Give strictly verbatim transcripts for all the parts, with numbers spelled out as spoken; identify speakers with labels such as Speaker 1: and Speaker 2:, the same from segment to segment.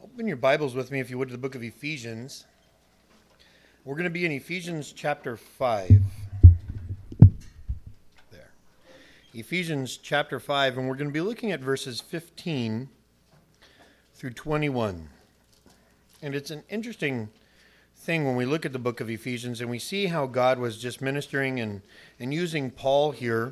Speaker 1: Open your Bibles with me, if you would, to the book of Ephesians. We're going to be in Ephesians chapter five. There. Ephesians chapter five, and we're going to be looking at verses fifteen through twenty-one. And it's an interesting thing when we look at the book of Ephesians and we see how God was just ministering and, and using Paul here.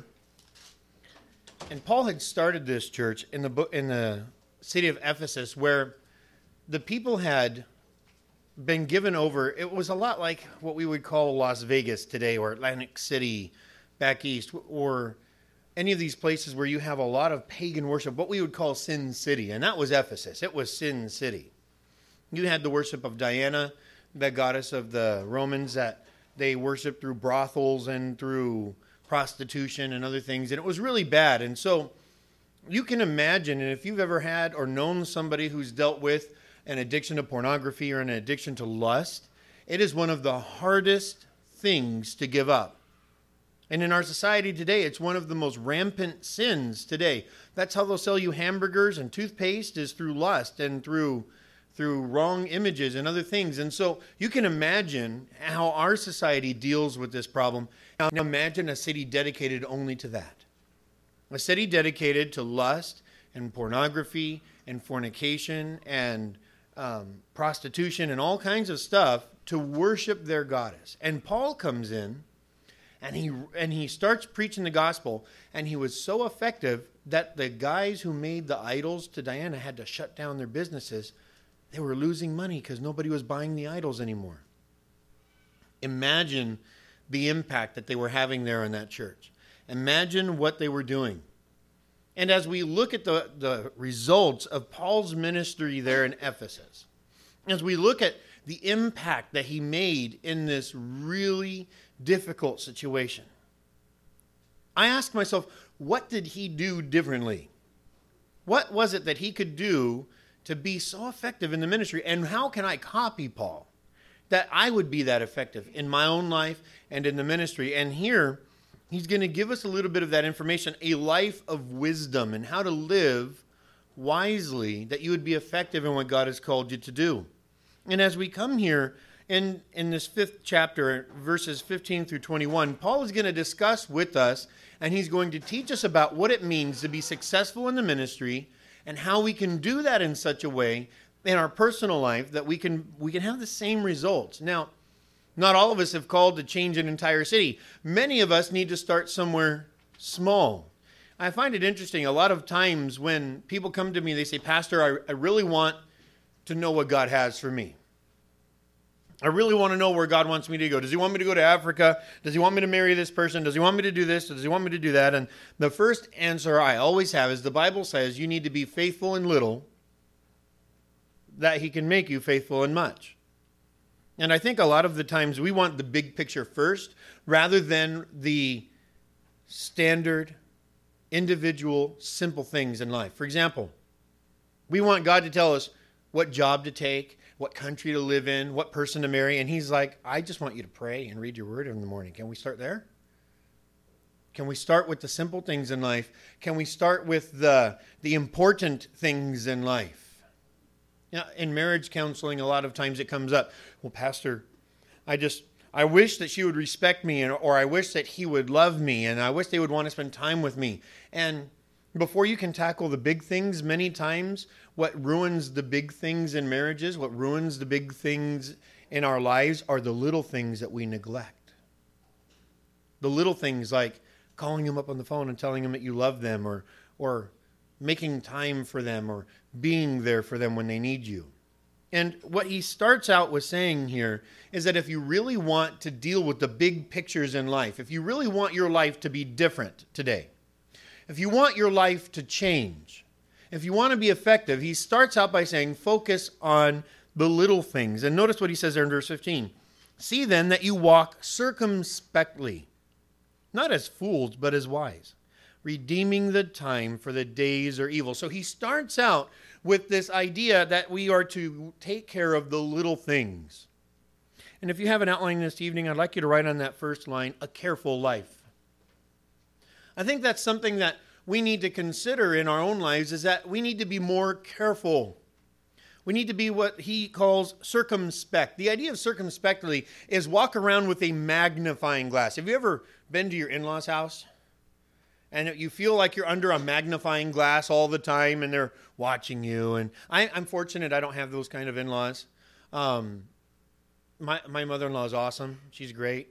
Speaker 1: And Paul had started this church in the book in the city of Ephesus, where the people had been given over. It was a lot like what we would call Las Vegas today, or Atlantic City back east, or any of these places where you have a lot of pagan worship, what we would call Sin City. And that was Ephesus. It was Sin City. You had the worship of Diana, the goddess of the Romans, that they worshiped through brothels and through prostitution and other things. And it was really bad. And so you can imagine, and if you've ever had or known somebody who's dealt with an addiction to pornography or an addiction to lust, it is one of the hardest things to give up. And in our society today, it's one of the most rampant sins today. That's how they'll sell you hamburgers and toothpaste, is through lust and through through wrong images and other things. And so you can imagine how our society deals with this problem. Now imagine a city dedicated only to that. A city dedicated to lust and pornography and fornication and um, prostitution and all kinds of stuff to worship their goddess. And Paul comes in and he and he starts preaching the gospel, and he was so effective that the guys who made the idols to Diana had to shut down their businesses. They were losing money because nobody was buying the idols anymore. Imagine the impact that they were having there in that church. Imagine what they were doing. And as we look at the, the results of Paul's ministry there in Ephesus, as we look at the impact that he made in this really difficult situation, I ask myself, what did he do differently? What was it that he could do to be so effective in the ministry? And how can I copy Paul, that I would be that effective in my own life and in the ministry? And here, he's going to give us a little bit of that information, a life of wisdom and how to live wisely, that you would be effective in what God has called you to do. And as we come here in, in this fifth chapter, verses fifteen through twenty-one, Paul is going to discuss with us, and he's going to teach us about what it means to be successful in the ministry and how we can do that in such a way in our personal life that we can we can have the same results. Now, not all of us have called to change an entire city. Many of us need to start somewhere small. I find it interesting. A lot of times when people come to me, they say, Pastor, I, I really want to know what God has for me. I really want to know where God wants me to go. Does he want me to go to Africa? Does he want me to marry this person? Does he want me to do this? Does he want me to do that? And the first answer I always have is the Bible says you need to be faithful in little, that he can make you faithful in much. And I think a lot of the times we want the big picture first rather than the standard, individual, simple things in life. For example, we want God to tell us what job to take, what country to live in, what person to marry. And he's like, I just want you to pray and read your word in the morning. Can we start there? Can we start with the simple things in life? Can we start with the, the important things in life? You know, in marriage counseling, a lot of times it comes up, well, Pastor, I just, I wish that she would respect me, and, or I wish that he would love me, and I wish they would want to spend time with me. And before you can tackle the big things, many times what ruins the big things in marriages, what ruins the big things in our lives are the little things that we neglect. The little things like calling them up on the phone and telling them that you love them, or or making time for them, or being there for them when they need you. And what he starts out with saying here is that if you really want to deal with the big pictures in life, if you really want your life to be different today, if you want your life to change, if you want to be effective, he starts out by saying, focus on the little things. And notice what he says there in verse fifteen. See then that you walk circumspectly, not as fools, but as wise, redeeming the time, for the days are evil. So he starts out with this idea that we are to take care of the little things. And if you have an outline this evening, I'd like you to write on that first line, a careful life. I think that's something that we need to consider in our own lives, is that we need to be more careful We need to be what he calls circumspect. The idea of circumspectly is walk around with a magnifying glass. Have you ever been to your in-laws' house? And you feel like you're under a magnifying glass all the time and they're watching you. And I, I'm fortunate I don't have those kind of in-laws. Um, my, my mother-in-law is awesome. She's great.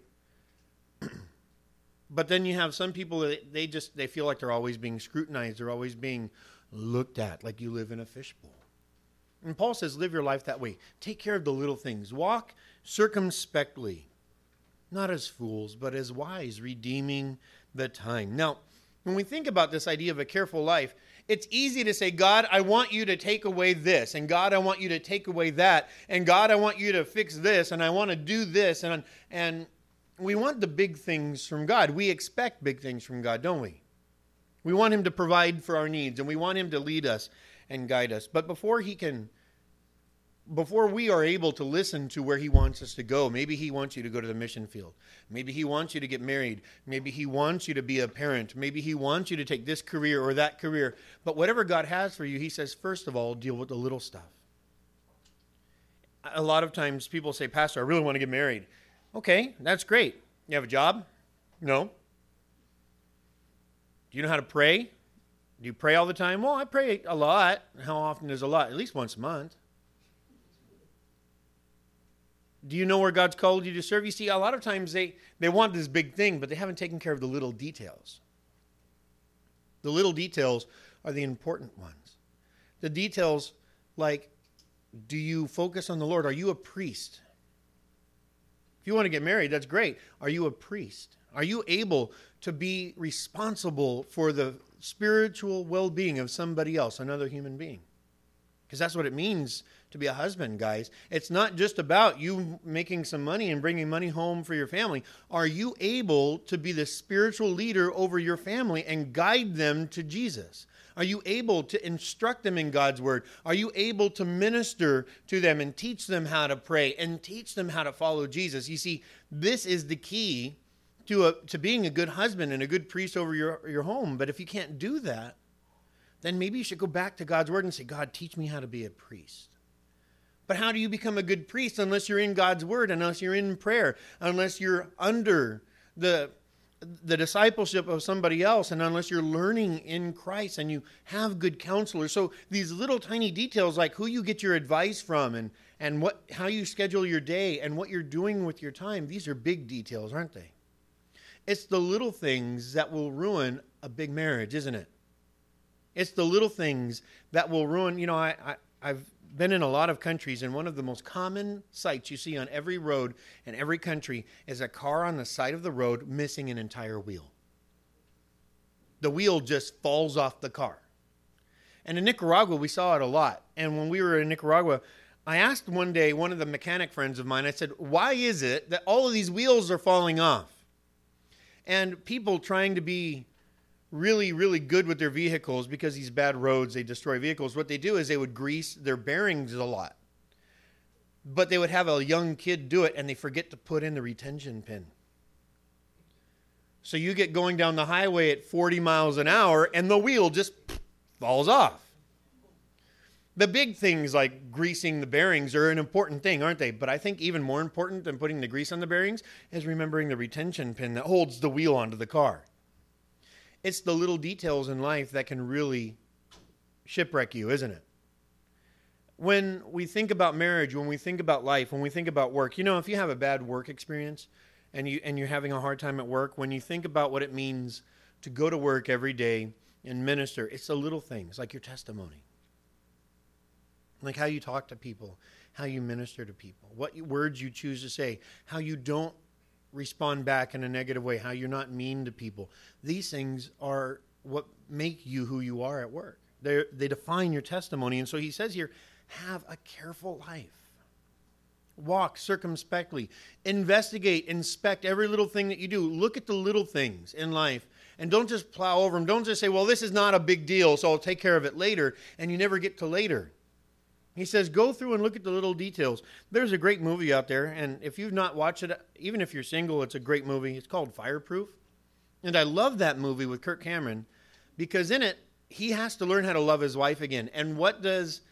Speaker 1: But then you have some people that they just, they feel like they're always being scrutinized. They're always being looked at like you live in a fishbowl. And Paul says, live your life that way. Take care of the little things. Walk circumspectly, not as fools, but as wise, redeeming the time. Now, when we think about this idea of a careful life, it's easy to say, God, I want you to take away this, and God, I want you to take away that, and God, I want you to fix this, and I want to do this, and and we want the big things from God. We expect big things from God, don't we? We want him to provide for our needs, and we want him to lead us and guide us. But before he can, before we are able to listen to where he wants us to go, maybe he wants you to go to the mission field. Maybe he wants you to get married. Maybe he wants you to be a parent. Maybe he wants you to take this career or that career. But whatever God has for you, he says, first of all, deal with the little stuff. A lot of times people say, Pastor, I really want to get married. Okay, that's great. You have a job? No. Do you know how to pray? Do you pray all the time? Well, I pray a lot. How often is a lot? At least once a month. Do you know where God's called you to serve? You see, a lot of times they, they want this big thing, but they haven't taken care of the little details. The little details are the important ones. The details like, do you focus on the Lord? Are you a priest? If you want to get married, that's great. Are you a priest? Are you able to be responsible for the spiritual well-being of somebody else, another human being? Because that's what it means to be a husband, guys. It's not just about you making some money and bringing money home for your family. Are you able to be the spiritual leader over your family and guide them to Jesus? Are you able to instruct them in God's word? Are you able to minister to them and teach them how to pray and teach them how to follow Jesus? You see, this is the key to a, to being a good husband and a good priest over your, your home. But if you can't do that, then maybe you should go back to God's word and say, God, teach me how to be a priest. But how do you become a good priest unless you're in God's word, unless you're in prayer, unless you're under the the discipleship of somebody else, and unless you're learning in Christ and you have good counselors? So these little tiny details like who you get your advice from and, and what how you schedule your day and what you're doing with your time, these are big details, aren't they? It's the little things that will ruin a big marriage, isn't it? It's the little things that will ruin, you know, I, I, I've been in a lot of countries, and one of the most common sights you see on every road in every country is a car on the side of the road missing an entire wheel. The wheel just falls off the car. And in Nicaragua, we saw it a lot. And when we were in Nicaragua, I asked one day one of the mechanic friends of mine, I said, why is it that all of these wheels are falling off? And people trying to be really, really good with their vehicles, because these bad roads, they destroy vehicles. What they do is they would grease their bearings a lot. But they would have a young kid do it, and they forget to put in the retention pin. So you get going down the highway at forty miles an hour, and the wheel just falls off. The big things like greasing the bearings are an important thing, aren't they? But I think even more important than putting the grease on the bearings is remembering the retention pin that holds the wheel onto the car. It's the little details in life that can really shipwreck you, isn't it? When we think about marriage, when we think about life, when we think about work, you know, if you have a bad work experience and, you, and you're having a hard time at work, when you think about what it means to go to work every day and minister, it's the little things like your testimony. Like how you talk to people, how you minister to people, what words you choose to say, how you don't respond back in a negative way, how you're not mean to people. These things are what make you who you are at work. They they define your testimony. And so he says here, have a careful life. Walk circumspectly. Investigate, inspect every little thing that you do. Look at the little things in life and don't just plow over them. Don't just say, well, this is not a big deal, so I'll take care of it later, and you never get to later. He says, go through and look at the little details. There's a great movie out there, and if you've not watched it, even if you're single, it's a great movie. It's called Fireproof. And I love that movie with Kirk Cameron because in it, he has to learn how to love his wife again. And what does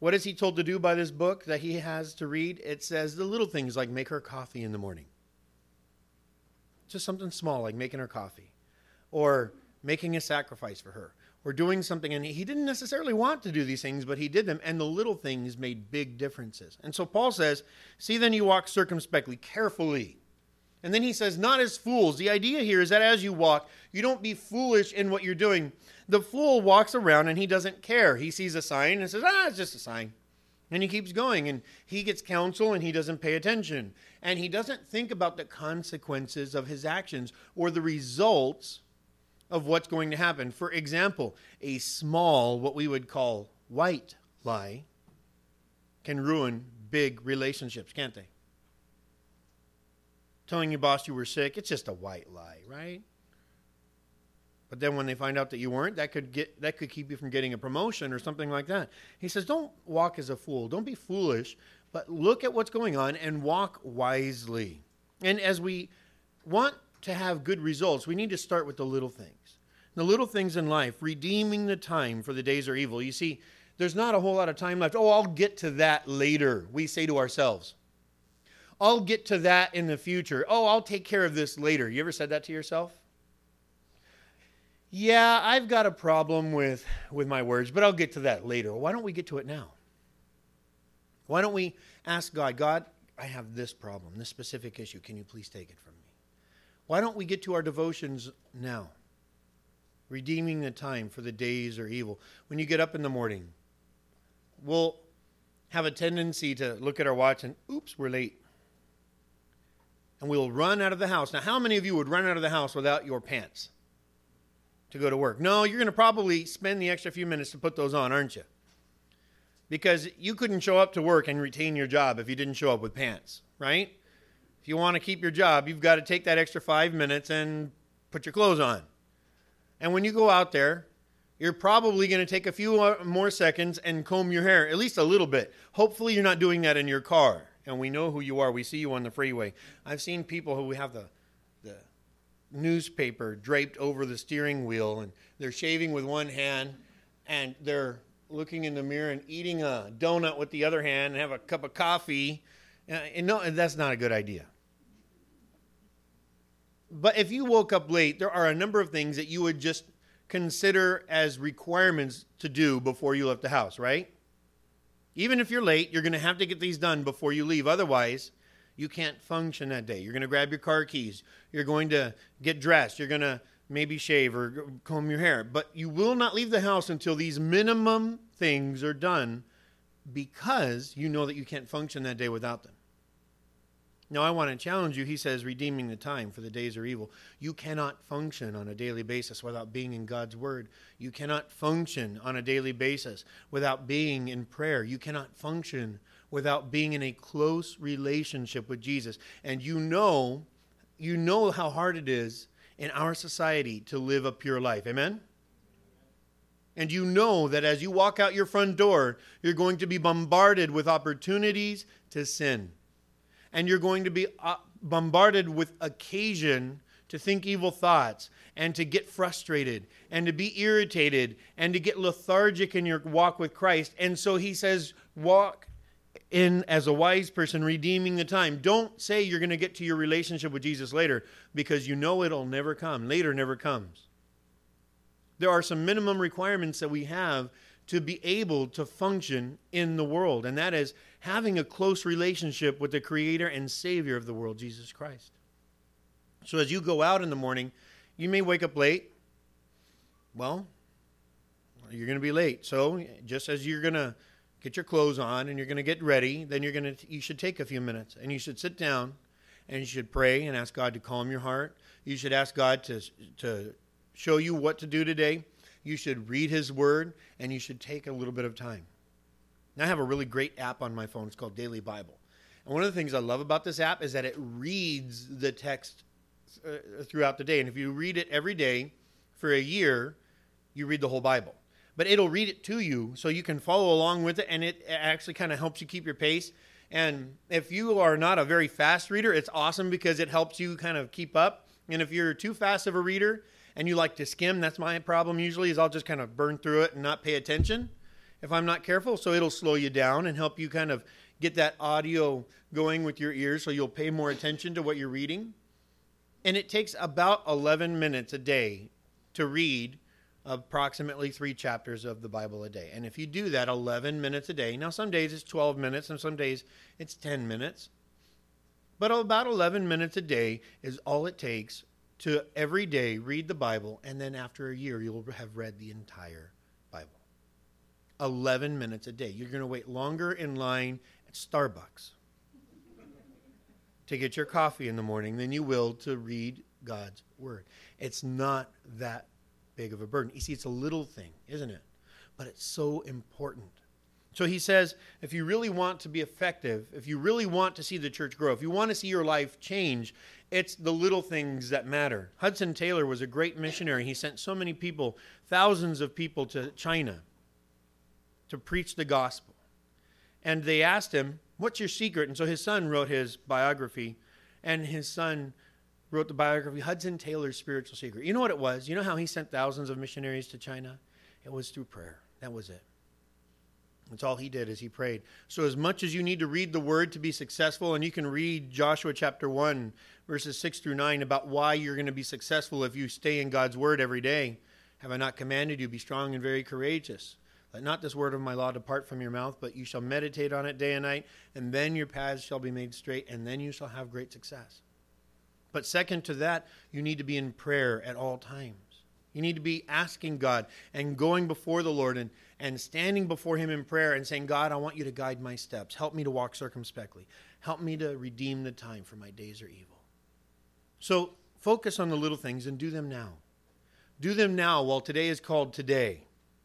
Speaker 1: What is he told to do by this book that he has to read? It says the little things like make her coffee in the morning. Just something small like making her coffee. Or making a sacrifice for her. Or doing something. And he didn't necessarily want to do these things, but he did them. And the little things made big differences. And so Paul says, see then you walk circumspectly, carefully. And then he says, not as fools. The idea here is that as you walk, you don't be foolish in what you're doing. The fool walks around and he doesn't care. He sees a sign and says, ah, it's just a sign. And he keeps going and he gets counsel and he doesn't pay attention. And he doesn't think about the consequences of his actions or the results of what's going to happen. For example, a small, what we would call white lie can ruin big relationships, can't they? Telling your boss you were sick, it's just a white lie, right? But then when they find out that you weren't, that could get that could keep you from getting a promotion or something like that. He says, don't walk as a fool. Don't be foolish, but look at what's going on and walk wisely. And as we want to have good results, we need to start with the little things. The little things in life, redeeming the time for the days are evil. You see, there's not a whole lot of time left. Oh, I'll get to that later, we say to ourselves. I'll get to that in the future. Oh, I'll take care of this later. You ever said that to yourself? Yeah, I've got a problem with, with my words, but I'll get to that later. Why don't we get to it now? Why don't we ask God, God, I have this problem, this specific issue. Can you please take it from me? Why don't we get to our devotions now? Redeeming the time for the days are evil. When you get up in the morning, we'll have a tendency to look at our watch and, oops, we're late. And we'll run out of the house. Now, how many of you would run out of the house without your pants to go to work? No, you're going to probably spend the extra few minutes to put those on, aren't you? Because you couldn't show up to work and retain your job if you didn't show up with pants, right? If you want to keep your job, you've got to take that extra five minutes and put your clothes on. And when you go out there, you're probably going to take a few more seconds and comb your hair, at least a little bit. Hopefully you're not doing that in your car. And we know who you are. We see you on the freeway. I've seen people who have the, the newspaper draped over the steering wheel, and they're shaving with one hand, and they're looking in the mirror and eating a donut with the other hand and have a cup of coffee. Uh, and no, that's not a good idea. But if you woke up late, there are a number of things that you would just consider as requirements to do before you left the house, right? Even if you're late, you're going to have to get these done before you leave. Otherwise, you can't function that day. You're going to grab your car keys. You're going to get dressed. You're going to maybe shave or comb your hair. But you will not leave the house until these minimum things are done, because you know that you can't function that day without them. Now, I want to challenge you. He says, redeeming the time, for the days are evil. You cannot function on a daily basis without being in God's Word. You cannot function on a daily basis without being in prayer. You cannot function without being in a close relationship with Jesus. And you know, you know how hard it is in our society to live a pure life. Amen? And you know that as you walk out your front door, you're going to be bombarded with opportunities to sin. And you're going to be bombarded with occasion to think evil thoughts and to get frustrated and to be irritated and to get lethargic in your walk with Christ. And so he says, walk in as a wise person, redeeming the time. Don't say you're going to get to your relationship with Jesus later, because you know it'll never come. Later never comes. There are some minimum requirements that we have to be able to function in the world, and that is having a close relationship with the Creator and Savior of the world, Jesus Christ. So as you go out in the morning, you may wake up late. Well, you're going to be late. So just as you're going to get your clothes on and you're going to get ready, then you're going to you should take a few minutes, and you should sit down and you should pray and ask God to calm your heart. You should ask God to to show you what to do today. You should read His Word, and you should take a little bit of time. Now, I have a really great app on my phone. It's called Daily Bible. And one of the things I love about this app is that it reads the text uh, throughout the day. And if you read it every day for a year, you read the whole Bible. But it'll read it to you so you can follow along with it, and it actually kind of helps you keep your pace. And if you are not a very fast reader, it's awesome because it helps you kind of keep up. And if you're too fast of a reader and you like to skim, that's my problem usually, is I'll just kind of burn through it and not pay attention. if I'm not careful. So it'll slow you down and help you kind of get that audio going with your ears so you'll pay more attention to what you're reading. And it takes about eleven minutes a day to read approximately three chapters of the Bible a day. And if you do that eleven minutes a day, now some days it's twelve minutes and some days it's ten minutes. But about eleven minutes a day is all it takes to every day read the Bible, and then after a year you'll have read the entire Bible. eleven minutes a day. You're going to wait longer in line at Starbucks to get your coffee in the morning than you will to read God's Word. It's not that big of a burden. You see, it's a little thing, isn't it? But it's so important. So he says, if you really want to be effective, if you really want to see the church grow, if you want to see your life change, it's the little things that matter. Hudson Taylor was a great missionary. He sent so many people, thousands of people to China to preach the gospel. And they asked him, what's your secret? And so his son wrote his biography, and his son wrote the biography, Hudson Taylor's Spiritual Secret. You know what it was? You know how he sent thousands of missionaries to China? It was through prayer. That was it. That's all he did, is he prayed. So as much as you need to read the Word to be successful, and you can read Joshua chapter one, verses six through nine, about why you're going to be successful if you stay in God's Word every day. Have I not commanded you, be strong and very courageous? Let not this word of my law depart from your mouth, but you shall meditate on it day and night, and then your paths shall be made straight, and then you shall have great success. But second to that, you need to be in prayer at all times. You need to be asking God and going before the Lord and, and standing before him in prayer and saying, God, I want you to guide my steps. Help me to walk circumspectly. Help me to redeem the time, for my days are evil. So focus on the little things and do them now. Do them now while today is called today,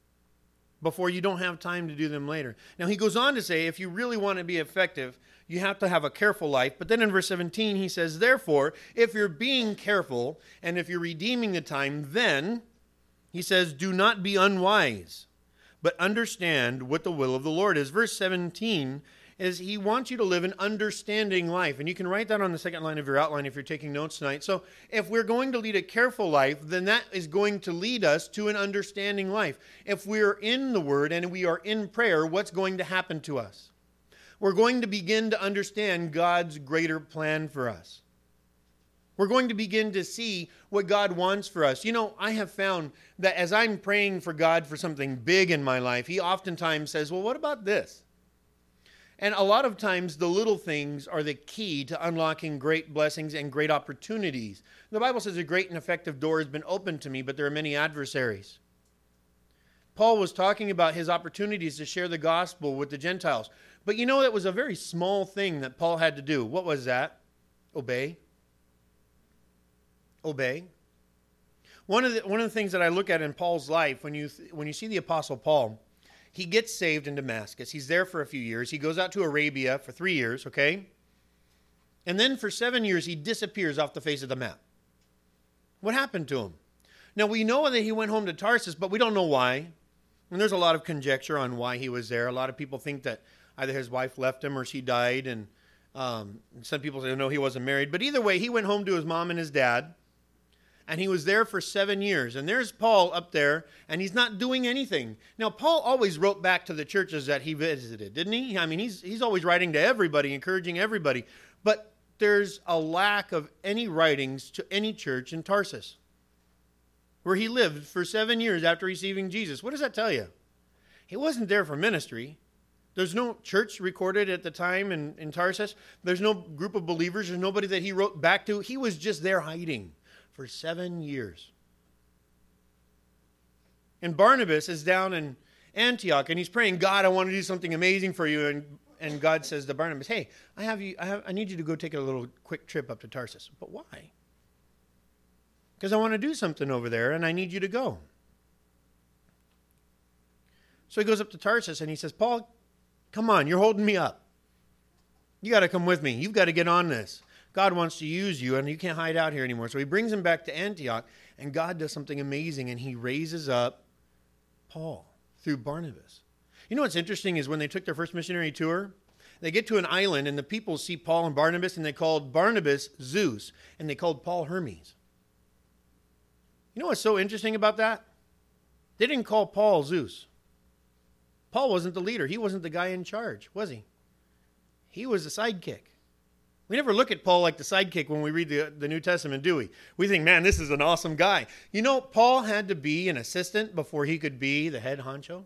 Speaker 1: before you don't have time to do them later. Now he goes on to say, if you really want to be effective, you have to have a careful life. But then in verse seventeen, he says, therefore, if you're being careful and if you're redeeming the time, then, he says, do not be unwise, but understand what the will of the Lord is. Verse seventeen is he wants you to live an understanding life. And you can write that on the second line of your outline if you're taking notes tonight. So if we're going to lead a careful life, then that is going to lead us to an understanding life. If we're in the Word and we are in prayer, what's going to happen to us? We're going to begin to understand God's greater plan for us. We're going to begin to see what God wants for us. You know, I have found that as I'm praying for God for something big in my life, he oftentimes says, well, what about this? And a lot of times the little things are the key to unlocking great blessings and great opportunities. The Bible says a great and effective door has been opened to me, but there are many adversaries. Paul was talking about his opportunities to share the gospel with the Gentiles. But you know, that was a very small thing that Paul had to do. What was that? Obey. Obey. One of the, one of the things that I look at in Paul's life, when you, when you see the Apostle Paul, he gets saved in Damascus. He's there for a few years. He goes out to Arabia for three years, okay? And then for seven years, he disappears off the face of the map. What happened to him? Now, we know that he went home to Tarsus, but we don't know why. And there's a lot of conjecture on why he was there. A lot of people think that either his wife left him or she died. And um, some people say, no, he wasn't married. But either way, he went home to his mom and his dad. And he was there for seven years. And there's Paul up there, and he's not doing anything. Now, Paul always wrote back to the churches that he visited, didn't he? I mean, he's, he's always writing to everybody, encouraging everybody. But there's a lack of any writings to any church in Tarsus, where he lived for seven years after receiving Jesus. What does that tell you? He wasn't there for ministry. There's no church recorded at the time in, in Tarsus. There's no group of believers. There's nobody that he wrote back to. He was just there hiding for seven years. And Barnabas is down in Antioch, and he's praying, God, I want to do something amazing for you. And, and God says to Barnabas, hey, I have you. I, have, I need you to go take a little quick trip up to Tarsus. But why? Because I want to do something over there, and I need you to go. So he goes up to Tarsus, and he says, Paul, come on, you're holding me up. You got to come with me. You've got to get on this. God wants to use you, and you can't hide out here anymore. So he brings him back to Antioch, and God does something amazing, and he raises up Paul through Barnabas. You know what's interesting is when they took their first missionary tour, they get to an island, and the people see Paul and Barnabas, and they called Barnabas Zeus, and they called Paul Hermes. You know what's so interesting about that? They didn't call Paul Zeus. Paul wasn't the leader. He wasn't the guy in charge, was he? He was a sidekick. We never look at Paul like the sidekick when we read the, the New Testament, do we? We think, man, this is an awesome guy. You know, Paul had to be an assistant before he could be the head honcho.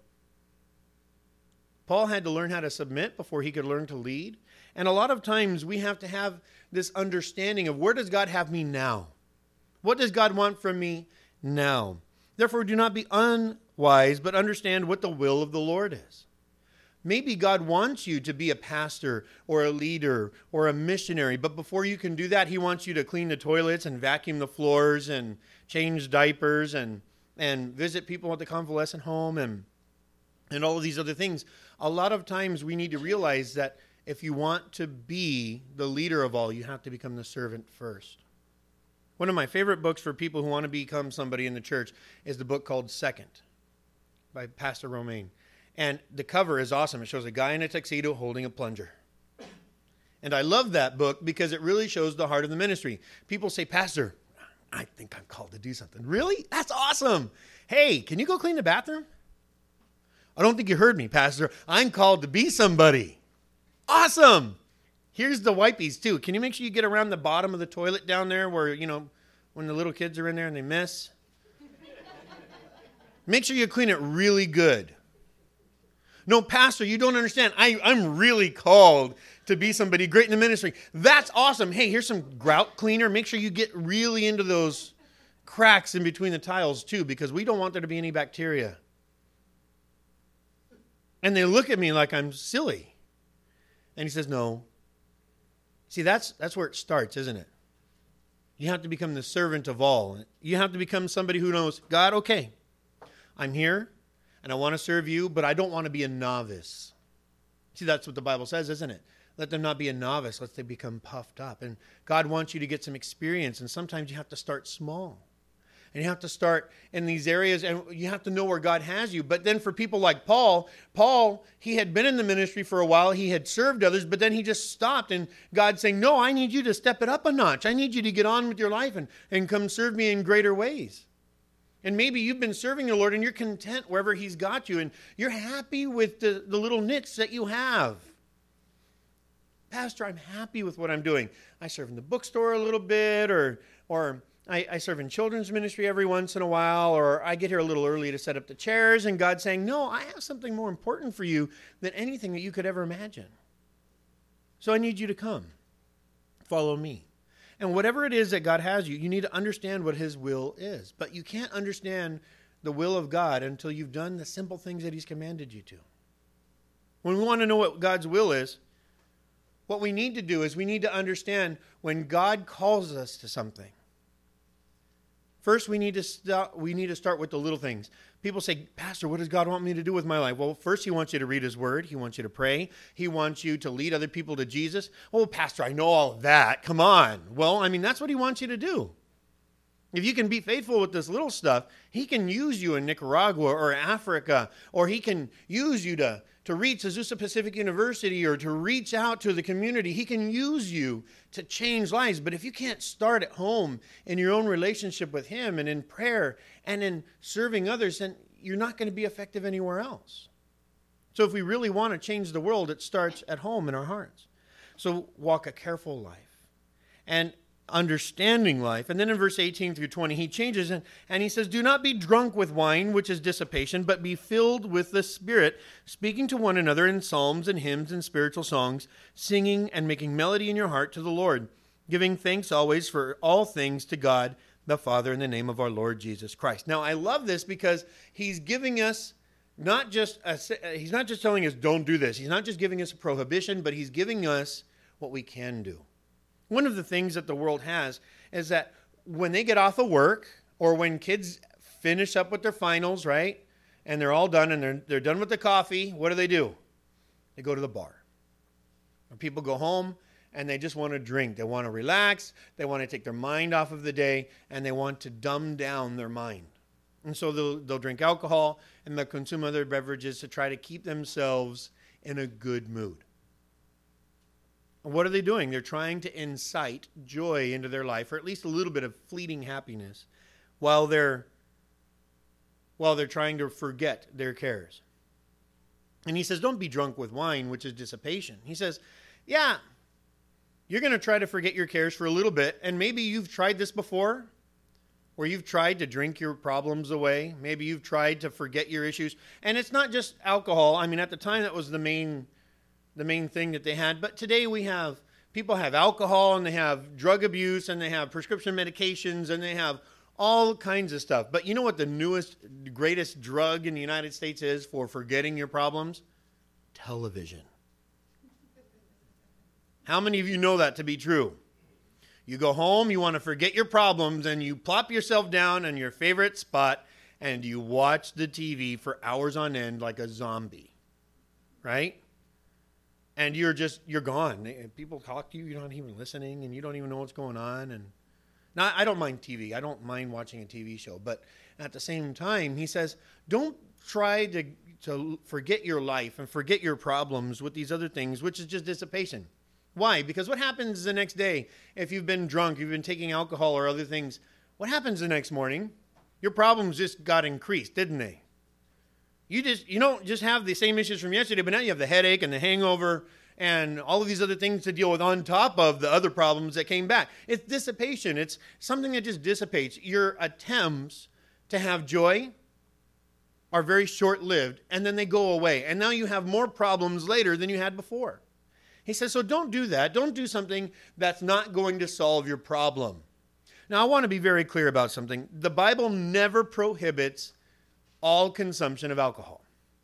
Speaker 1: Paul had to learn how to submit before he could learn to lead. And a lot of times we have to have this understanding of, where does God have me now? What does God want from me now? Therefore, do not be unwise, but understand what the will of the Lord is. Maybe God wants you to be a pastor or a leader or a missionary, but before you can do that, he wants you to clean the toilets and vacuum the floors and change diapers and, and visit people at the convalescent home and, and all of these other things. A lot of times we need to realize that if you want to be the leader of all, you have to become the servant first. One of my favorite books for people who want to become somebody in the church is the book called Second by Pastor Romaine. And the cover is awesome. It shows a guy in a tuxedo holding a plunger. And I love that book because it really shows the heart of the ministry. People say, Pastor, I think I'm called to do something. Really? That's awesome. Hey, can you go clean the bathroom? I don't think you heard me, Pastor. I'm called to be somebody. Awesome. Here's the wipies, too. Can you make sure you get around the bottom of the toilet down there where, you know, when the little kids are in there and they miss? Make sure you clean it really good. No, Pastor, you don't understand. I, I'm really called to be somebody great in the ministry. That's awesome. Hey, here's some grout cleaner. Make sure you get really into those cracks in between the tiles, too, because we don't want there to be any bacteria. And they look at me like I'm silly. And he says, no. See, that's that's where it starts, isn't it? You have to become the servant of all. You have to become somebody who knows, God, okay, I'm here. And I want to serve you, but I don't want to be a novice. See, that's what the Bible says, isn't it? Let them not be a novice, lest they become puffed up. And God wants you to get some experience, and sometimes you have to start small. And you have to start in these areas, and you have to know where God has you. But then for people like Paul, Paul, he had been in the ministry for a while. He had served others, but then he just stopped. And God's saying, no, I need you to step it up a notch. I need you to get on with your life and, and come serve me in greater ways. And maybe you've been serving the Lord and you're content wherever he's got you. And you're happy with the, the little niche that you have. Pastor, I'm happy with what I'm doing. I serve in the bookstore a little bit, or or I, I serve in children's ministry every once in a while, or I get here a little early to set up the chairs. And God's saying, no, I have something more important for you than anything that you could ever imagine. So I need you to come. Follow me. And whatever it is that God has you, you need to understand what his will is. But you can't understand the will of God until you've done the simple things that he's commanded you to. When we want to know what God's will is, what we need to do is we need to understand when God calls us to something. First, we need to start, we need to start with the little things. People say, Pastor, what does God want me to do with my life? Well, first he wants you to read his word. He wants you to pray. He wants you to lead other people to Jesus. Oh, Pastor, I know all of that. Come on. Well, I mean, that's what he wants you to do. If you can be faithful with this little stuff, he can use you in Nicaragua or Africa, or he can use you to, to reach Azusa Pacific University or to reach out to the community. He can use you to change lives. But if you can't start at home in your own relationship with him and in prayer and in serving others, then you're not going to be effective anywhere else. So if we really want to change the world, it starts at home in our hearts. So walk a careful life and understanding life. And then in verse eighteen through twenty, he changes and, and he says, do not be drunk with wine, which is dissipation, but be filled with the Spirit, speaking to one another in psalms and hymns and spiritual songs, singing and making melody in your heart to the Lord, giving thanks always for all things to God the Father in the name of our Lord Jesus Christ. Now, I love this because he's giving us not just a, he's not just telling us don't do this. He's not just giving us a prohibition, but he's giving us what we can do. One of the things that the world has is that when they get off of work or when kids finish up with their finals, right, and they're all done and they're, they're done with the coffee, what do they do? They go to the bar. Or people go home and they just want to drink. They want to relax. They want to take their mind off of the day, and they want to dumb down their mind. And so they'll, they'll drink alcohol and they'll consume other beverages to try to keep themselves in a good mood. What are they doing? They're trying to incite joy into their life, or at least a little bit of fleeting happiness, while they're while they're trying to forget their cares. And he says, don't be drunk with wine, which is dissipation. He says, yeah, you're going to try to forget your cares for a little bit. And maybe you've tried this before, where you've tried to drink your problems away. Maybe you've tried to forget your issues. And it's not just alcohol. I mean, at the time, that was the main, the main thing that they had. But today we have, people have alcohol, and they have drug abuse, and they have prescription medications, and they have all kinds of stuff. But you know what the newest, greatest drug in the United States is for forgetting your problems? Television. How many of you know that to be true? You go home, you want to forget your problems, and you plop yourself down in your favorite spot, and you watch the T V for hours on end like a zombie, right? And you're just, you're gone. People talk to you, you're not even listening, and you don't even know what's going on. And now, I don't mind T V. I don't mind watching a T V show. But at the same time, he says, don't try to, to forget your life and forget your problems with these other things, which is just dissipation. Why? Because what happens the next day if you've been drunk, you've been taking alcohol or other things? What happens the next morning? Your problems just got increased, didn't they? You just you don't just have the same issues from yesterday, but now you have the headache and the hangover and all of these other things to deal with on top of the other problems that came back. It's dissipation. It's something that just dissipates. Your attempts to have joy are very short-lived, and then they go away. And now you have more problems later than you had before. He says, so don't do that. Don't do something that's not going to solve your problem. Now, I want to be very clear about something. The Bible never prohibits all consumption of alcohol.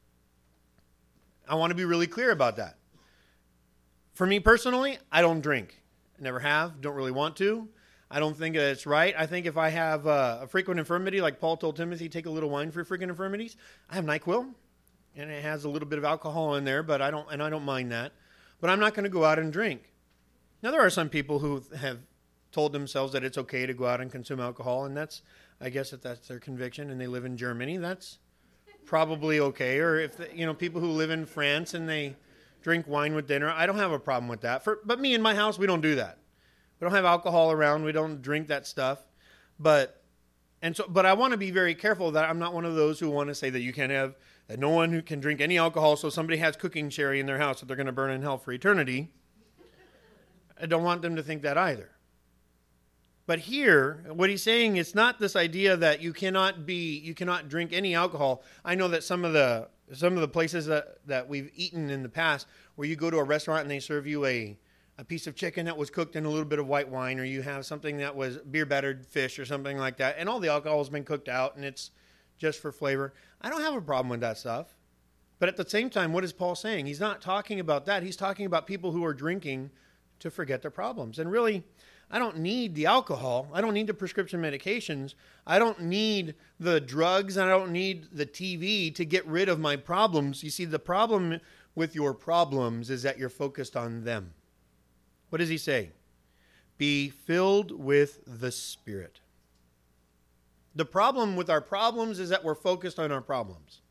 Speaker 1: I want to be really clear about that. For me personally, I don't drink. I never have, don't really want to. I don't think it's right. I think if I have a, a frequent infirmity, like Paul told Timothy, take a little wine for your frequent infirmities. I have NyQuil, and it has a little bit of alcohol in there, but I don't, and I don't mind that. But I'm not going to go out and drink. Now, there are some people who have told themselves that it's okay to go out and consume alcohol, and that's, I guess, if that's their conviction, and they live in Germany, that's probably okay. Or if, the, you know, people who live in France and they drink wine with dinner, I don't have a problem with that. For, but me and my house, we don't do that. We don't have alcohol around. We don't drink that stuff. But and so, but I want to be very careful that I'm not one of those who want to say that you can't have, that no one who can drink any alcohol, so somebody has cooking sherry in their house that they're going to burn in hell for eternity. I don't want them to think that either. But here, what he's saying, it's not this idea that you cannot be, you cannot drink any alcohol. I know that some of the some of the places that, that we've eaten in the past, where you go to a restaurant and they serve you a, a piece of chicken that was cooked in a little bit of white wine, or you have something that was beer battered fish or something like that, and all the alcohol has been cooked out and it's just for flavor. I don't have a problem with that stuff. But at the same time, what is Paul saying? He's not talking about that. He's talking about people who are drinking to forget their problems. And really, I don't need the alcohol. I don't need the prescription medications. I don't need the drugs. I don't need the T V to get rid of my problems. You see, the problem with your problems is that you're focused on them. What does he say? Be filled with the Spirit. The problem with our problems is that we're focused on our problems.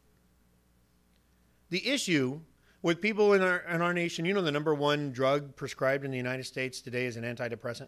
Speaker 1: The issue with people in our in our nation, you know, the number one drug prescribed in the United States today is an antidepressant.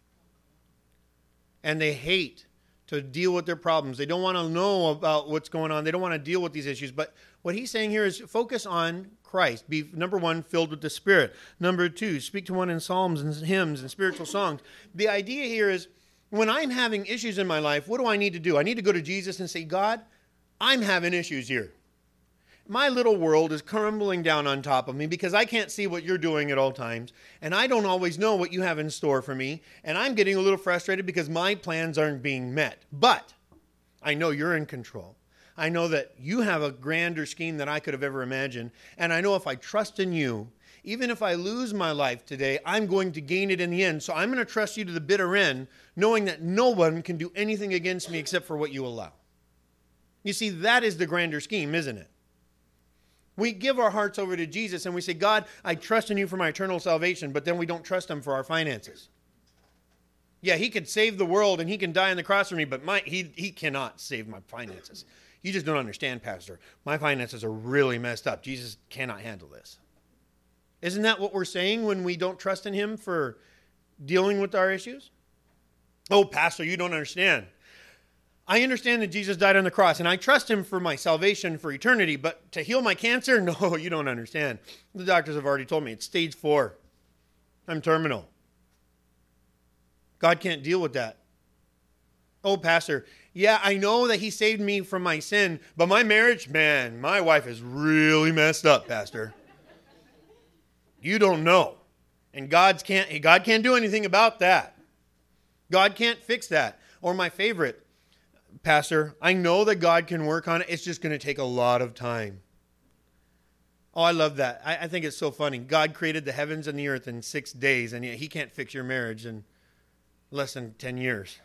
Speaker 1: And they hate to deal with their problems. They don't want to know about what's going on. They don't want to deal with these issues. But what he's saying here is focus on Christ. Be, number one, filled with the Spirit. Number two, speak to one in psalms and hymns and spiritual songs. The idea here is when I'm having issues in my life, what do I need to do? I need to go to Jesus and say, God, I'm having issues here. My little world is crumbling down on top of me because I can't see what you're doing at all times. And I don't always know what you have in store for me. And I'm getting a little frustrated because my plans aren't being met. But I know you're in control. I know that you have a grander scheme than I could have ever imagined. And I know if I trust in you, even if I lose my life today, I'm going to gain it in the end. So I'm going to trust you to the bitter end, knowing that no one can do anything against me except for what you allow. You see, that is the grander scheme, isn't it? We give our hearts over to Jesus and we say, God, I trust in you for my eternal salvation, but then we don't trust him for our finances. Yeah, he could save the world and he can die on the cross for me, but my, he, he cannot save my finances. You just don't understand, Pastor. My finances are really messed up. Jesus cannot handle this. Isn't that what we're saying when we don't trust in him for dealing with our issues? Oh, Pastor, you don't understand. I understand that Jesus died on the cross, and I trust him for my salvation for eternity, but to heal my cancer? No, you don't understand. The doctors have already told me it's stage four. I'm terminal. God can't deal with that. Oh, Pastor, yeah, I know that he saved me from my sin, but my marriage, man, my wife is really messed up, Pastor. You don't know. And God's can't, God can't do anything about that. God can't fix that. Or my favorite, Pastor, I know that God can work on it. It's just going to take a lot of time. Oh, I love that. I, I think it's so funny. God created the heavens and the earth in six days, and yet he can't fix your marriage in less than ten years.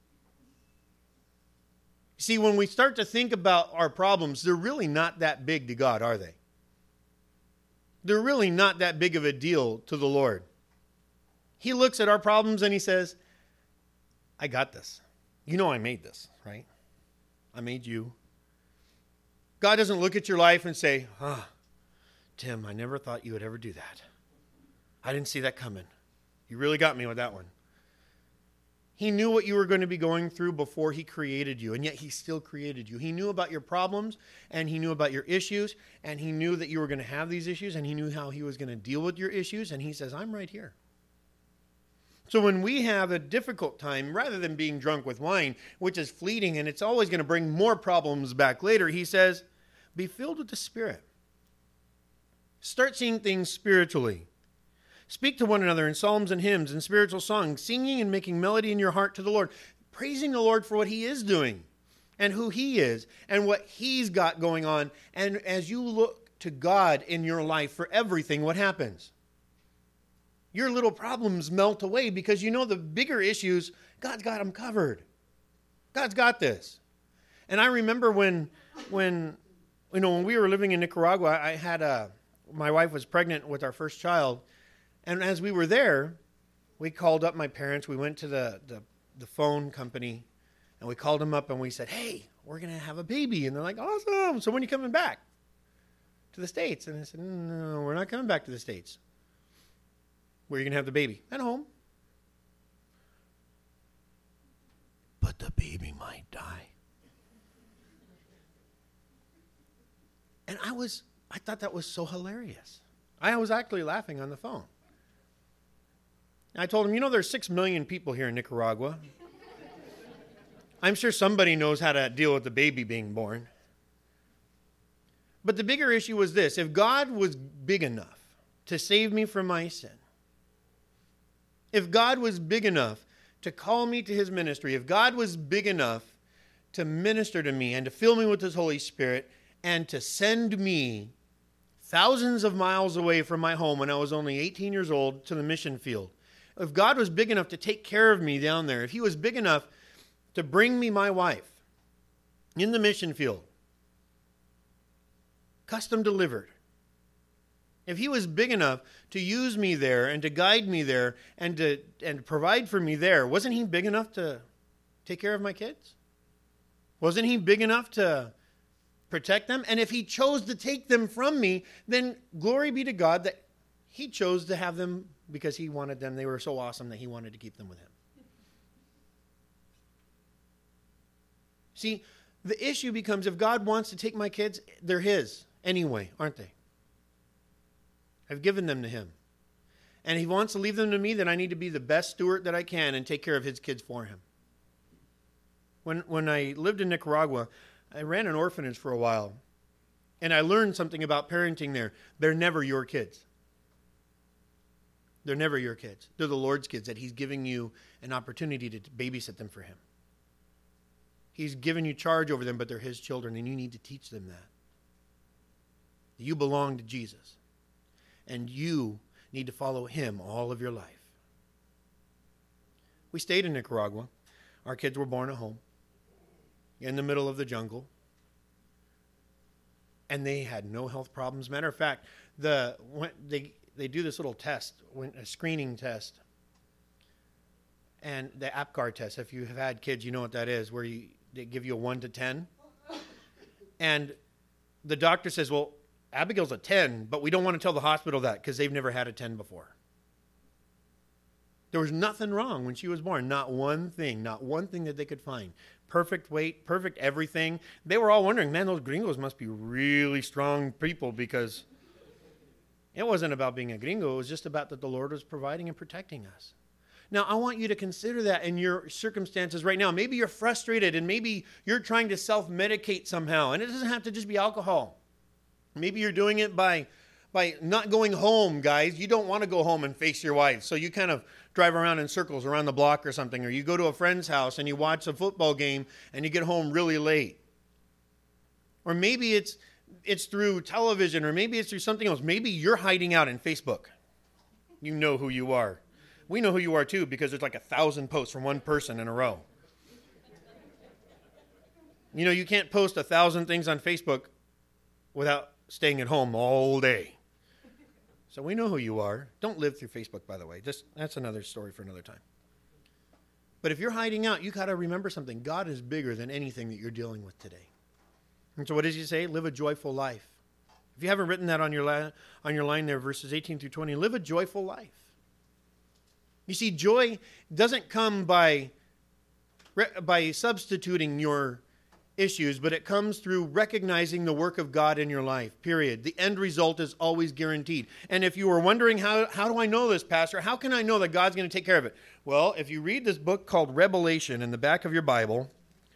Speaker 1: See, when we start to think about our problems, they're really not that big to God, are they? They're really not that big of a deal to the Lord. He looks at our problems and he says, I got this. You know I made this, right? I made you. God doesn't look at your life and say, ah, Tim, I never thought you would ever do that. I didn't see that coming. You really got me with that one. He knew what you were going to be going through before he created you, and yet he still created you. He knew about your problems, and he knew about your issues, and he knew that you were going to have these issues, and he knew how he was going to deal with your issues, and he says, I'm right here. So when we have a difficult time, rather than being drunk with wine, which is fleeting, and it's always going to bring more problems back later, he says, be filled with the Spirit. Start seeing things spiritually. Speak to one another in psalms and hymns and spiritual songs, singing and making melody in your heart to the Lord, praising the Lord for what he is doing and who he is and what he's got going on. And as you look to God in your life for everything, what happens? Your little problems melt away because you know the bigger issues, God's got them covered. God's got this. And I remember when, when you know, when we were living in Nicaragua, I had a, my wife was pregnant with our first child. And as we were there, we called up my parents. We went to the, the, the phone company, and we called them up, and we said, hey, we're going to have a baby. And they're like, awesome. So when are you coming back to the States? And I said, no, we're not coming back to the States. Where are you going to have the baby? At home. But the baby might die. And I was, I thought that was so hilarious. I was actually laughing on the phone. I told him, you know, there's six million people here in Nicaragua. I'm sure somebody knows how to deal with the baby being born. But the bigger issue was this. If God was big enough to save me from my sin, if God was big enough to call me to his ministry, if God was big enough to minister to me and to fill me with his Holy Spirit and to send me thousands of miles away from my home when I was only eighteen years old to the mission field, if God was big enough to take care of me down there, if he was big enough to bring me my wife in the mission field, custom delivered, if he was big enough to use me there and to guide me there and to and provide for me there, wasn't he big enough to take care of my kids? Wasn't he big enough to protect them? And if he chose to take them from me, then glory be to God that he chose to have them because he wanted them. They were so awesome that he wanted to keep them with him. See, the issue becomes if God wants to take my kids, they're his anyway, aren't they? I've given them to him. And if he wants to leave them to me, then I need to be the best steward that I can and take care of his kids for him. When, when I lived in Nicaragua, I ran an orphanage for a while. And I learned something about parenting there. They're never your kids. They're never your kids. They're the Lord's kids that he's giving you an opportunity to babysit them for him. He's given you charge over them, but they're his children, and you need to teach them that. You belong to Jesus, and you need to follow him all of your life. We stayed in Nicaragua. Our kids were born at home in the middle of the jungle, and they had no health problems. Matter of fact, the when they they do this little test, a screening test, and the APGAR test. If you have had kids, you know what that is, where you they give you a one to ten, and the doctor says, "Well, Abigail's a ten, but we don't want to tell the hospital that because they've never had a ten before." There was nothing wrong when she was born. Not one thing. Not one thing that they could find. Perfect weight, perfect everything. They were all wondering, man, those gringos must be really strong people, because it wasn't about being a gringo. It was just about that the Lord was providing and protecting us. Now, I want you to consider that in your circumstances right now. Maybe you're frustrated and maybe you're trying to self-medicate somehow. And it doesn't have to just be alcohol. Maybe you're doing it by, by not going home, guys. You don't want to go home and face your wife. So you kind of drive around in circles around the block or something. Or you go to a friend's house and you watch a football game and you get home really late. Or maybe it's, it's through television, or maybe it's through something else. Maybe you're hiding out in Facebook. You know who you are. We know who you are too, because there's like a thousand posts from one person in a row. You know, you can't post a thousand things on Facebook without staying at home all day. So we know who you are. Don't live through Facebook, by the way. Just, that's another story for another time. But if you're hiding out, you got to remember something. God is bigger than anything that you're dealing with today. And so what does he say? Live a joyful life. If you haven't written that on your la- on your line there, verses eighteen through twenty, live a joyful life. You see, joy doesn't come by, by substituting your issues, but it comes through recognizing the work of God in your life, period. The end result is always guaranteed. And if you were wondering, how, how do I know this, Pastor? How can I know that God's going to take care of it? Well, if you read this book called Revelation in the back of your Bible,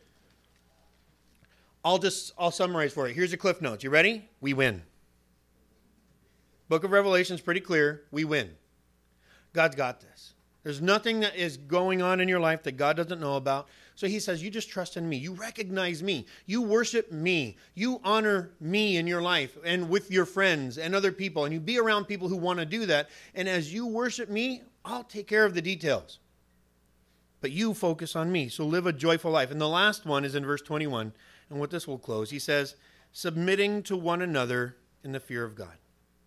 Speaker 1: I'll just, I'll summarize for you. Here's your cliff notes. You ready? We win. Book of Revelation is pretty clear. We win. God's got this. There's nothing that is going on in your life that God doesn't know about. So he says, you just trust in me. You recognize me. You worship me. You honor me in your life and with your friends and other people. And you be around people who want to do that. And as you worship me, I'll take care of the details. But you focus on me. So live a joyful life. And the last one is in verse twenty-one. And with this we'll close. He says, submitting to one another in the fear of God.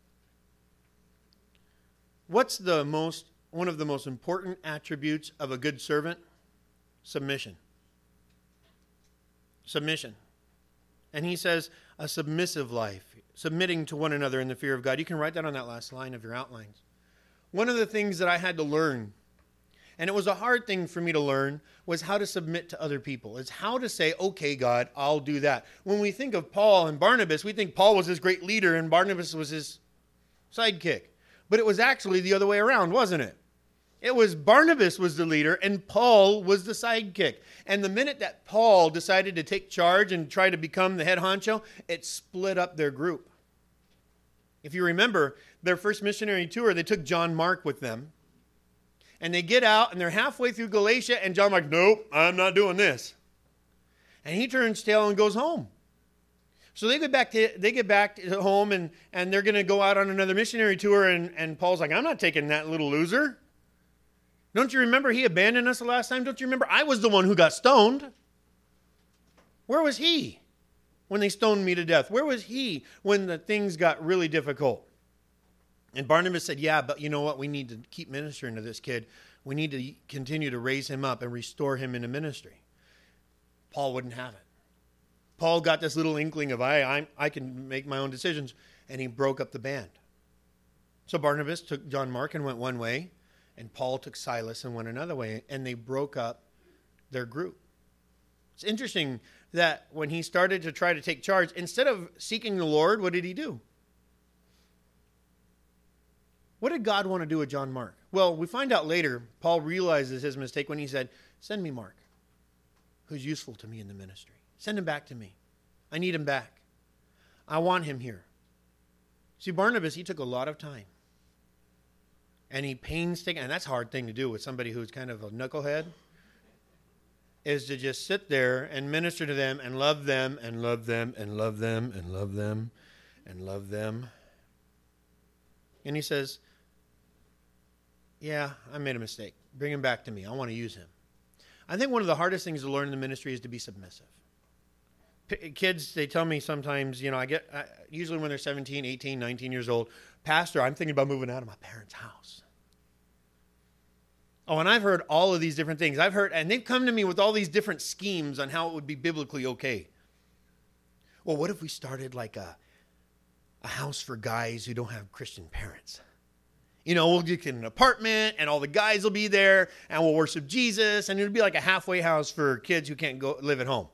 Speaker 1: What's the most one of the most important attributes of a good servant? Submission. Submission. And he says a submissive life, submitting to one another in the fear of God. You can write that on that last line of your outlines. One of the things that I had to learn, and it was a hard thing for me to learn, was how to submit to other people. It's how to say, okay, God, I'll do that. When we think of Paul and Barnabas, we think Paul was this great leader and Barnabas was his sidekick. But it was actually the other way around, wasn't it? It was Barnabas was the leader and Paul was the sidekick. And the minute that Paul decided to take charge and try to become the head honcho, it split up their group. If you remember, their first missionary tour, they took John Mark with them. And they get out and they're halfway through Galatia and John Mark, nope, I'm not doing this. And he turns tail and goes home. So they get back to they get back to home and, and they're going to go out on another missionary tour. And, and Paul's like, I'm not taking that little loser. Don't you remember he abandoned us the last time? Don't you remember I was the one who got stoned? Where was he when they stoned me to death? Where was he when the things got really difficult? And Barnabas said, yeah, but you know what? We need to keep ministering to this kid. We need to continue to raise him up and restore him into ministry. Paul wouldn't have it. Paul got this little inkling of, I, I, I can make my own decisions, and he broke up the band. So Barnabas took John Mark and went one way, and Paul took Silas and went another way, and they broke up their group. It's interesting that when he started to try to take charge, instead of seeking the Lord, what did he do? What did God want to do with John Mark? Well, we find out later, Paul realizes his mistake when he said, send me Mark, who's useful to me in the ministry. Send him back to me. I need him back. I want him here. See, Barnabas, he took a lot of time. And he painstaking, and that's a hard thing to do with somebody who's kind of a knucklehead, is to just sit there and minister to them and love them and love them and love them and love them and love them. And he says, yeah, I made a mistake. Bring him back to me. I want to use him. I think one of the hardest things to learn in the ministry is to be submissive. P- kids, they tell me sometimes, you know, I get, I, usually when they're seventeen, eighteen, nineteen years old, Pastor, I'm thinking about moving out of my parents' house. Oh, and I've heard all of these different things. I've heard, and they've come to me with all these different schemes on how it would be biblically okay. Well, what if we started like a, a house for guys who don't have Christian parents? You know, we'll get an apartment and all the guys will be there and we'll worship Jesus and it'll be like a halfway house for kids who can't go live at home.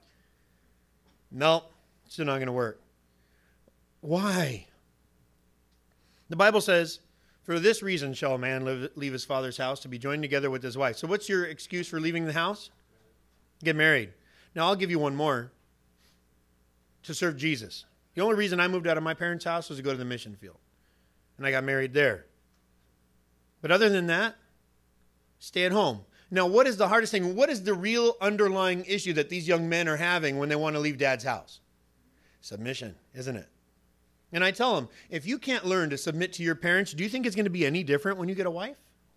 Speaker 1: No, it's still not going to work. Why? The Bible says, for this reason shall a man live, leave his father's house to be joined together with his wife. So what's your excuse for leaving the house? Get married. Now I'll give you one more. To serve Jesus. The only reason I moved out of my parents' house was to go to the mission field. And I got married there. But other than that, stay at home. Now, what is the hardest thing? What is the real underlying issue that these young men are having when they want to leave dad's house? Submission, isn't it? And I tell them, if you can't learn to submit to your parents, do you think it's going to be any different when you get a wife?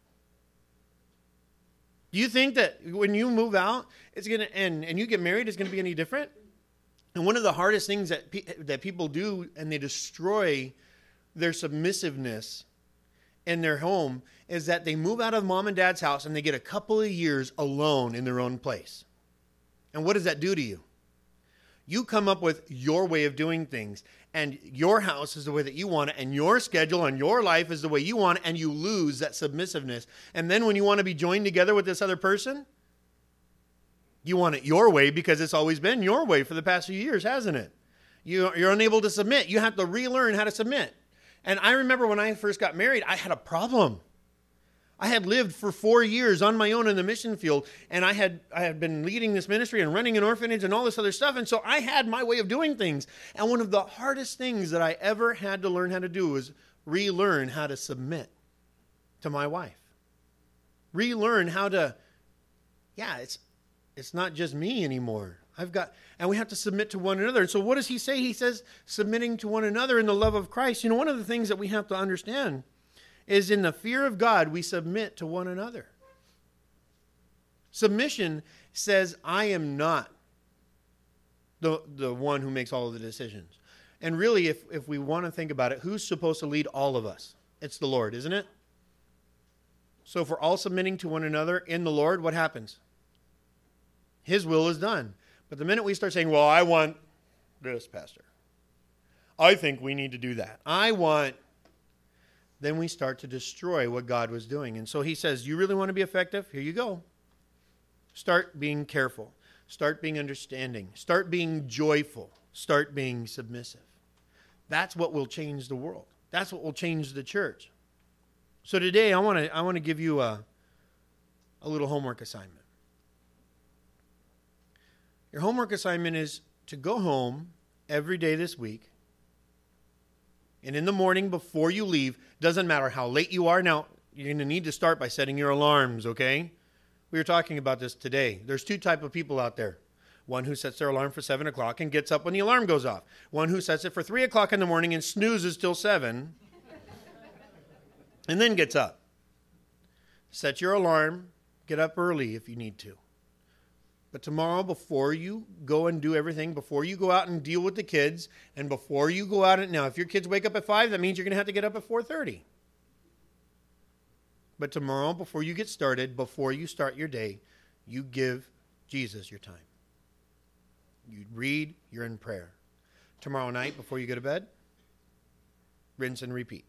Speaker 1: Do you think that when you move out, it's going to end and you get married, it's going to be any different? And one of the hardest things that pe- that people do, and they destroy their submissiveness in their home, is that they move out of mom and dad's house and they get a couple of years alone in their own place. And what does that do to you? You come up with your way of doing things, and your house is the way that you want it, and your schedule and your life is the way you want it, and you lose that submissiveness. And then when you want to be joined together with this other person, you want it your way because it's always been your way for the past few years, hasn't it? You, you're unable to submit. You have to relearn how to submit. And I remember when I first got married, I had a problem. I had lived for four years on my own in the mission field, and I had I had been leading this ministry and running an orphanage and all this other stuff, and so I had my way of doing things. And one of the hardest things that I ever had to learn how to do was relearn how to submit to my wife. Relearn how to, yeah, it's it's not just me anymore. I've got, and we have to submit to one another. And so what does he say? He says submitting to one another in the love of Christ. You know, one of the things that we have to understand is in the fear of God, we submit to one another. Submission says, I am not the, the one who makes all of the decisions. And really, if, if we want to think about it, who's supposed to lead all of us? It's the Lord, isn't it? So if we're all submitting to one another in the Lord, what happens? His will is done. But the minute we start saying, well, I want this, Pastor. I think we need to do that. I want, then we start to destroy what God was doing. And so he says, you really want to be effective? Here you go. Start being careful. Start being understanding. Start being joyful. Start being submissive. That's what will change the world. That's what will change the church. So today I want to I want to give you a, a little homework assignment. Your homework assignment is to go home every day this week. And in the morning before you leave, doesn't matter how late you are. Now, you're going to need to start by setting your alarms, okay? We were talking about this today. There's two types of people out there. One who sets their alarm for seven o'clock and gets up when the alarm goes off. One who sets it for three o'clock in the morning and snoozes till seven and then gets up. Set your alarm. Get up early if you need to. But tomorrow, before you go and do everything, before you go out and deal with the kids, and before you go out and, now, if your kids wake up at five, that means you're going to have to get up at four thirty. But tomorrow, before you get started, before you start your day, you give Jesus your time. You read, you're in prayer. Tomorrow night, before you go to bed, rinse and repeat.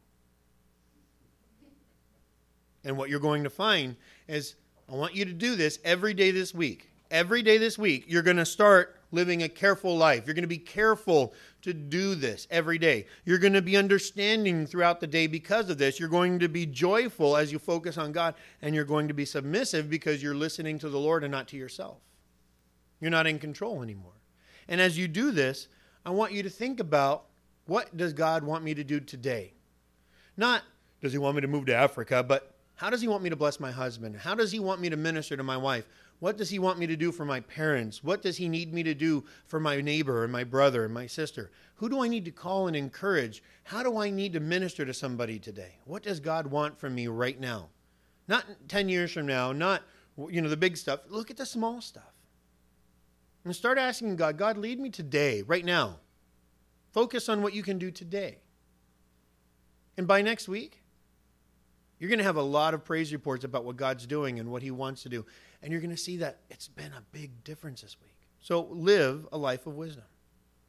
Speaker 1: And what you're going to find is, I want you to do this every day this week. Every day this week, you're going to start living a careful life. You're going to be careful to do this every day. You're going to be understanding throughout the day because of this. You're going to be joyful as you focus on God, and you're going to be submissive because you're listening to the Lord and not to yourself. You're not in control anymore. And as you do this, I want you to think about, what does God want me to do today? Not, does he want me to move to Africa, but how does he want me to bless my husband? How does he want me to minister to my wife? What does he want me to do for my parents? What does he need me to do for my neighbor and my brother and my sister? Who do I need to call and encourage? How do I need to minister to somebody today? What does God want from me right now? Not ten years from now, not, you know, the big stuff. Look at the small stuff. And start asking God, God, lead me today, right now. Focus on what you can do today. And by next week, you're going to have a lot of praise reports about what God's doing and what he wants to do. And you're going to see that it's been a big difference this week. So live a life of wisdom.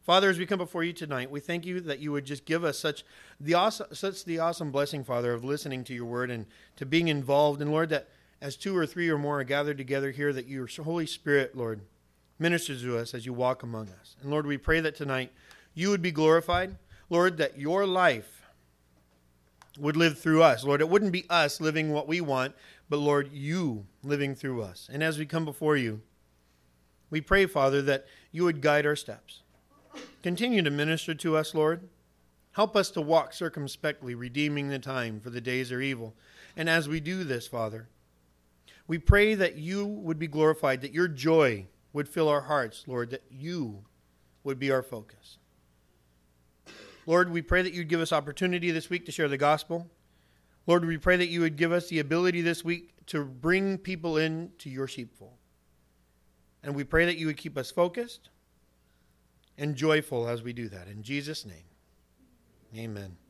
Speaker 1: Father, as we come before you tonight, we thank you that you would just give us such the awesome, such the awesome blessing, Father, of listening to your word and to being involved. And Lord, that as two or three or more are gathered together here, that your Holy Spirit, Lord, ministers to us as you walk among us. And Lord, we pray that tonight you would be glorified. Lord, that your life would live through us. Lord, it wouldn't be us living what we want, but Lord, you living through us. And as we come before you, we pray, Father, that you would guide our steps. Continue to minister to us, Lord. Help us to walk circumspectly, redeeming the time, for the days are evil. And as we do this, Father, we pray that you would be glorified, that your joy would fill our hearts, Lord, that you would be our focus. Lord, we pray that you'd give us opportunity this week to share the gospel. Lord, we pray that you would give us the ability this week to bring people in to your sheepfold. And we pray that you would keep us focused and joyful as we do that. In Jesus' name, amen.